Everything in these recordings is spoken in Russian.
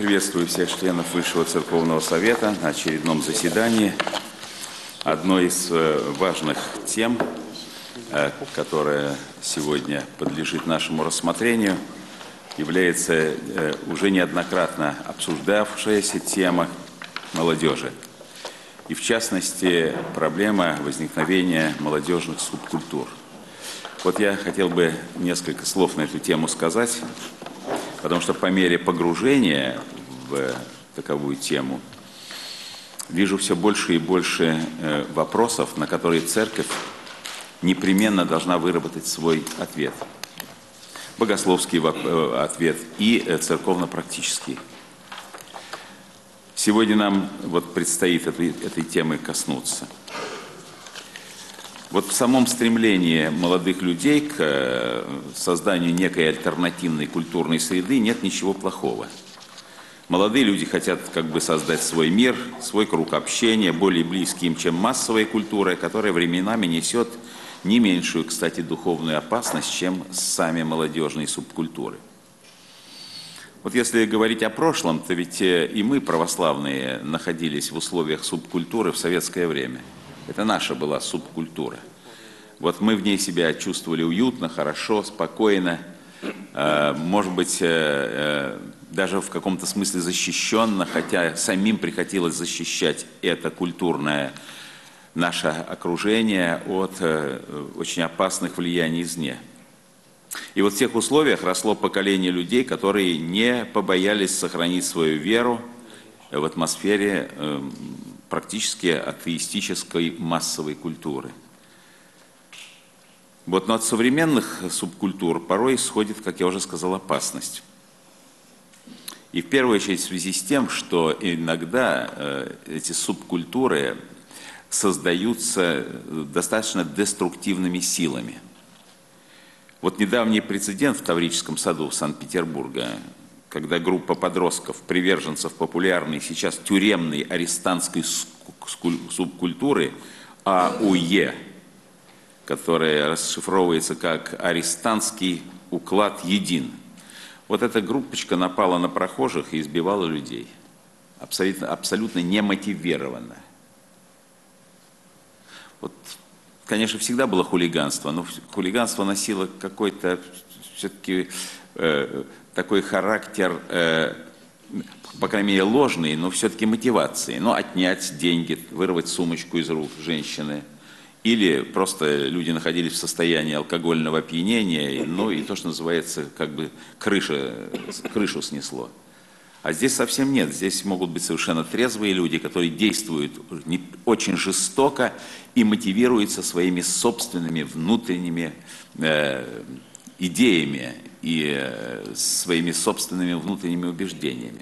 Приветствую всех членов Высшего Церковного Совета на очередном заседании. Одной из важных тем, которая сегодня подлежит нашему рассмотрению, является уже неоднократно обсуждавшаяся тема молодежи. И в частности, проблема возникновения молодежных субкультур. Вот я хотел бы несколько слов на эту тему сказать, потому что по мере погружения в таковую тему вижу все больше и больше вопросов, на которые церковь непременно должна выработать свой ответ. Богословский ответ и церковно-практический. Сегодня нам предстоит этой темы коснуться. В самом стремлении молодых людей к созданию некой альтернативной культурной среды нет ничего плохого. Молодые люди хотят создать свой мир, свой круг общения, более близкий им, чем массовая культура, которая временами несет не меньшую, кстати, духовную опасность, чем сами молодежные субкультуры. Если говорить о прошлом, то ведь и мы, православные, находились в условиях субкультуры в советское время. Это наша была субкультура. Мы в ней себя чувствовали уютно, хорошо, спокойно, может быть, даже в каком-то смысле защищенно, хотя самим приходилось защищать это культурное наше окружение от очень опасных влияний извне. И в тех условиях росло поколение людей, которые не побоялись сохранить свою веру в атмосфере практически атеистической массовой культуры. Но от современных субкультур порой исходит, как я уже сказал, опасность. И в первую очередь в связи с тем, что иногда эти субкультуры создаются достаточно деструктивными силами. Недавний прецедент в Таврическом саду Санкт-Петербурга, когда группа подростков, приверженцев популярной сейчас тюремной арестантской субкультуры АУЕ, которая расшифровывается как «Арестантский уклад един», эта группочка напала на прохожих и избивала людей, абсолютно немотивированно. Конечно, всегда было хулиганство, но хулиганство носило какой-то все-таки такой характер, по крайней мере, ложный, но все-таки мотивации. Отнять деньги, вырвать сумочку из рук женщины. Или просто люди находились в состоянии алкогольного опьянения, и то, что называется, крышу снесло. А здесь совсем нет. Здесь могут быть совершенно трезвые люди, которые действуют очень жестоко и мотивируются своими собственными внутренними идеями и своими собственными внутренними убеждениями.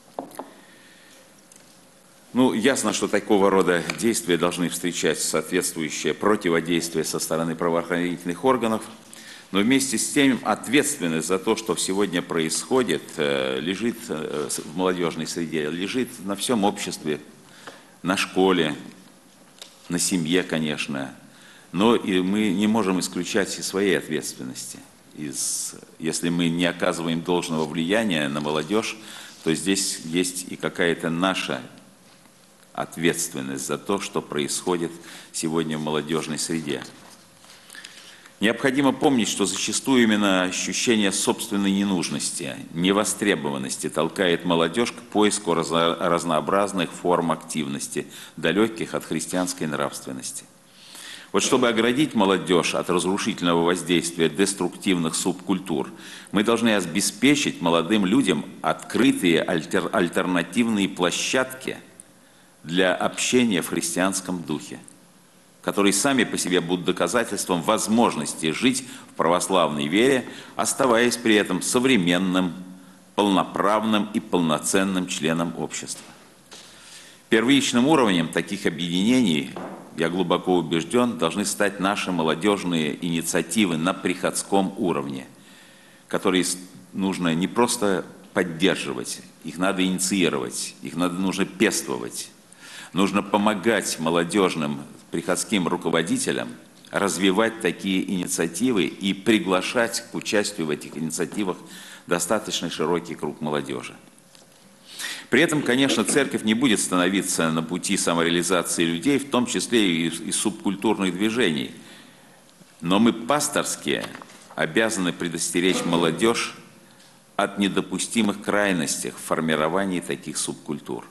Ясно, что такого рода действия должны встречать соответствующее противодействие со стороны правоохранительных органов, но вместе с тем ответственность за то, что сегодня происходит, лежит в молодежной среде, лежит на всем обществе, на школе, на семье, конечно, но и мы не можем исключать и своей ответственности. Если мы не оказываем должного влияния на молодежь, то здесь есть и какая-то наша ответственность за то, что происходит сегодня в молодежной среде. Необходимо помнить, что зачастую именно ощущение собственной ненужности, невостребованности толкает молодежь к поиску разнообразных форм активности, далеких от христианской нравственности. Чтобы оградить молодежь от разрушительного воздействия деструктивных субкультур, мы должны обеспечить молодым людям открытые альтернативные площадки для общения в христианском духе, которые сами по себе будут доказательством возможности жить в православной вере, оставаясь при этом современным, полноправным и полноценным членом общества. Первичным уровнем таких объединений, я глубоко убежден, должны стать наши молодежные инициативы на приходском уровне, которые нужно не просто поддерживать, их надо инициировать, их нужно пестовать. Нужно помогать молодежным приходским руководителям развивать такие инициативы и приглашать к участию в этих инициативах достаточно широкий круг молодежи. При этом, конечно, церковь не будет становиться на пути самореализации людей, в том числе и субкультурных движений. Но мы пасторские обязаны предостеречь молодежь от недопустимых крайностей в формировании таких субкультур.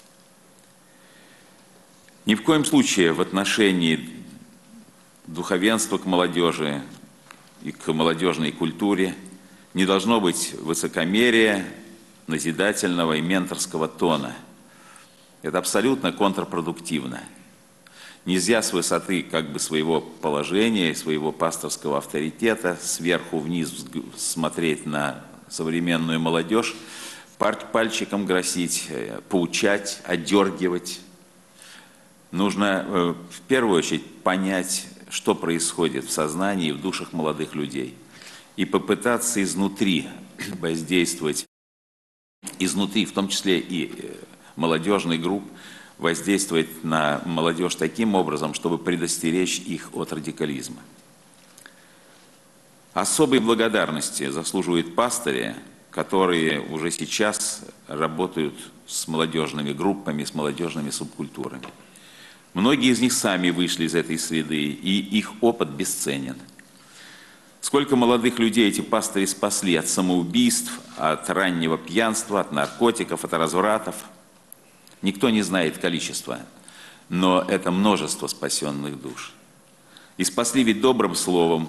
Ни в коем случае в отношении духовенства к молодежи и к молодежной культуре не должно быть высокомерия, назидательного и менторского тона. Это абсолютно контрпродуктивно. Нельзя с высоты своего положения, своего пасторского авторитета сверху вниз смотреть на современную молодежь, пальчиком грозить, поучать, отдергивать. Нужно в первую очередь понять, что происходит в сознании и в душах молодых людей, и попытаться изнутри воздействовать, изнутри, в том числе и молодежный групп, воздействовать на молодежь таким образом, чтобы предостеречь их от радикализма. Особой благодарности заслуживают пастыри, которые уже сейчас работают с молодежными группами, с молодежными субкультурами. Многие из них сами вышли из этой среды, и их опыт бесценен. Сколько молодых людей эти пастыри спасли от самоубийств, от раннего пьянства, от наркотиков, от развратов. Никто не знает количества, но это множество спасенных душ. И спасли ведь добрым словом,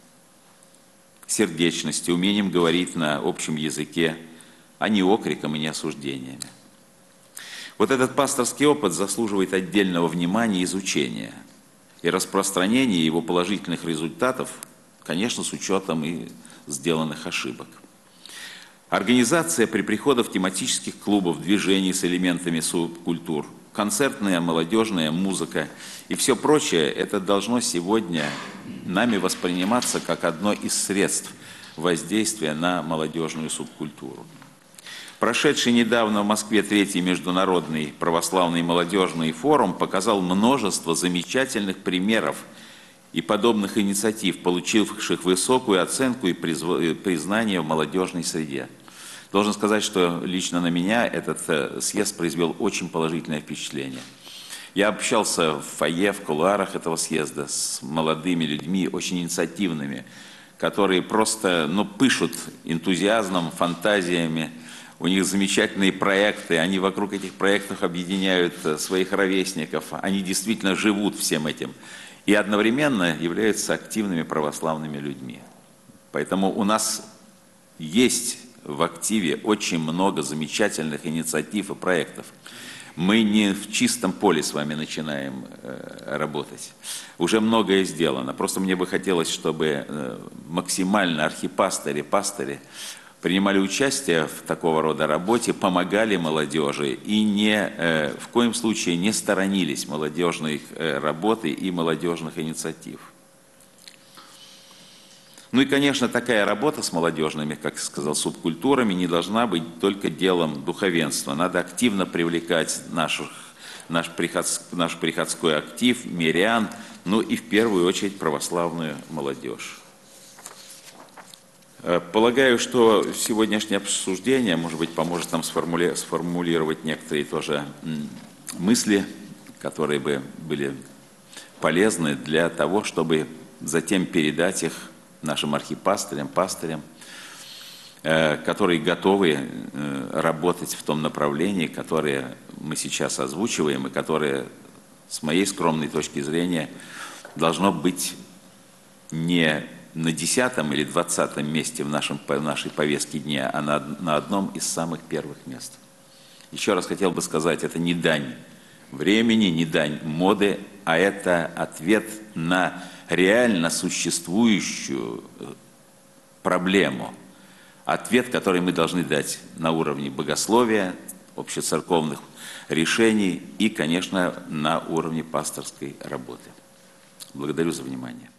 сердечностью, умением говорить на общем языке, а не окриком и не осуждениями. Вот этот пасторский опыт заслуживает отдельного внимания и изучения, и распространения его положительных результатов, конечно, с учетом и сделанных ошибок. Организация при приходах тематических клубов, движений с элементами субкультур, концертная, молодежная музыка и все прочее, это должно сегодня нами восприниматься как одно из средств воздействия на молодежную субкультуру. Прошедший недавно в Москве Третий международный православный молодежный форум показал множество замечательных примеров и подобных инициатив, получивших высокую оценку и признание в молодежной среде. Должен сказать, что лично на меня этот съезд произвел очень положительное впечатление. Я общался в фойе, в кулуарах этого съезда с молодыми людьми, очень инициативными, которые просто пышут энтузиазмом, фантазиями. У них замечательные проекты, они вокруг этих проектов объединяют своих ровесников, они действительно живут всем этим и одновременно являются активными православными людьми. Поэтому у нас есть в активе очень много замечательных инициатив и проектов. Мы не в чистом поле с вами начинаем работать. Уже многое сделано. Просто мне бы хотелось, чтобы максимально архипастыри, пастыри принимали участие в такого рода работе, помогали молодежи и в коем случае не сторонились молодежной работы и молодежных инициатив. Ну и, конечно, такая работа с молодежными, как я сказал, субкультурами не должна быть только делом духовенства. Надо активно привлекать наш приходской актив, мирян, ну и в первую очередь православную молодежь. Полагаю, что сегодняшнее обсуждение, может быть, поможет нам сформулировать некоторые тоже мысли, которые бы были полезны для того, чтобы затем передать их нашим архипастырям, пастырям, которые готовы работать в том направлении, которое мы сейчас озвучиваем, и которое, с моей скромной точки зрения, должно быть не на 10-м или 20-м месте в нашей повестке дня, а на одном из самых первых мест. Еще раз хотел бы сказать, это не дань времени, не дань моды, а это ответ на реально существующую проблему. Ответ, который мы должны дать на уровне богословия, общецерковных решений и, конечно, на уровне пасторской работы. Благодарю за внимание.